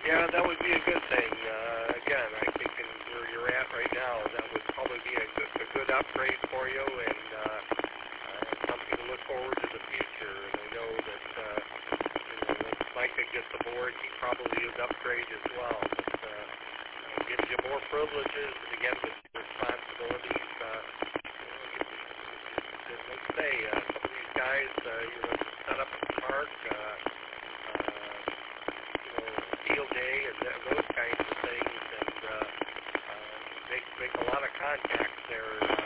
Yeah, that would be a good thing. Again, I think in where you're at right now, that would probably be a good upgrade for you, and something to look forward to the future. And I know that once Micah gets aboard, he probably would upgrade as well. But it gives you more privileges, and again, with responsibilities. Let's say some of these guys, set up a park. Field day and those kinds of things, and make a lot of contacts there